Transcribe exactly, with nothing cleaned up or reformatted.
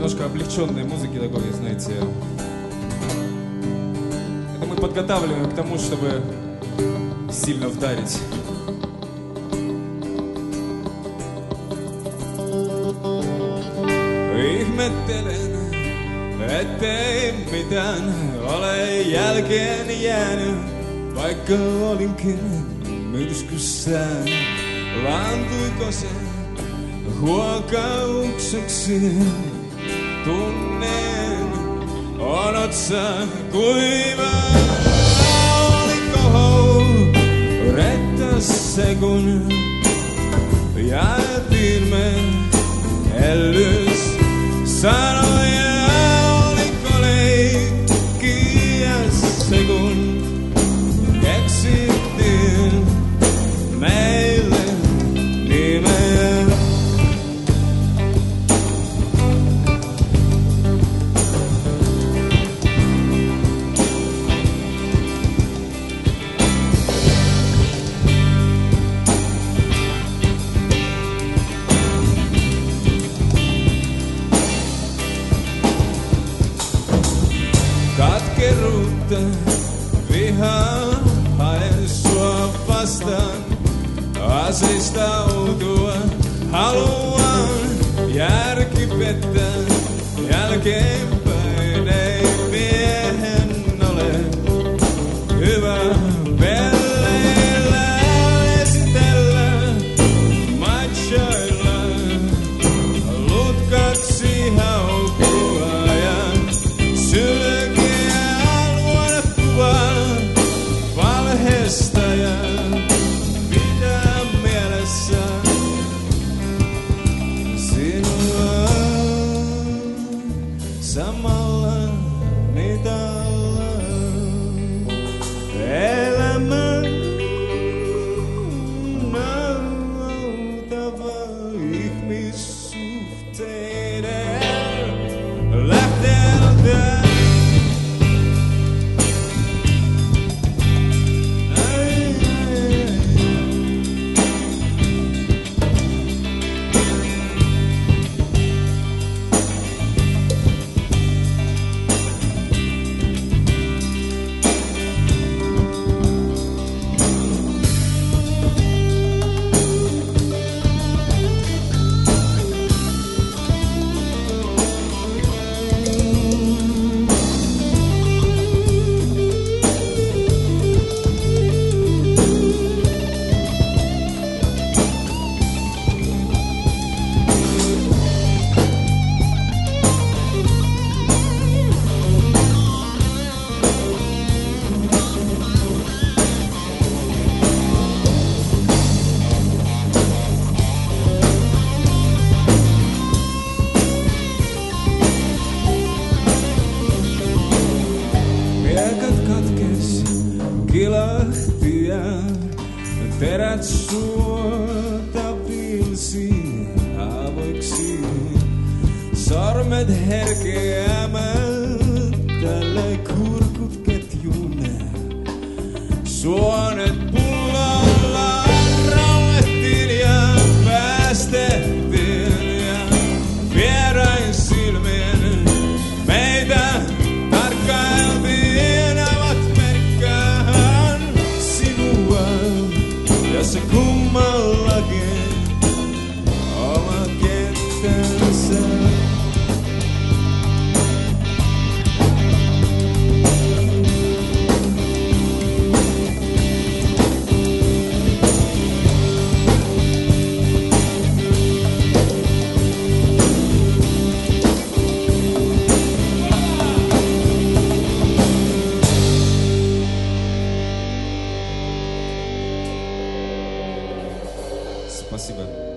немножко облегченной музыки такой, знаете. Это мы подготавливаем к тому, чтобы сильно вдарить. Ihmettelen, ettei mitään ole jälkeen jäänyt, vaikka olinkin myrskyssään. Laantuiko se huokaukseksi? Tunnen, on otsa kuiva. Oliko hourettä se, kun jäätiin me hellys sanoja? Oliko leikkiä se, kun keksittiin meille nimeä? Katkeruutta, vihaa, haen sua vastaan. Aseistautua haluan, järki pettää, jälkeenpäin ei miehen ole hyvä pelleillä, esitellä, machoilla, lutkaksi haukua ja sylkeä luoda kuvaa valheesta ja pitää mielessä sinua samalla mitalla. Elämän nautava ihmissuhteiden lähteeltä. Miekat katkes, kilahti ja terät suota pilsi haavoiksi. Sormet herkeämät, tälle kurkut ketjun. Suonet pullolla rauettiin ja päästettiin ja vierain silmien meitä tarkkailtiin. Avat merkkään sinua ja se kummallakin oma kenttänsä. Спасибо.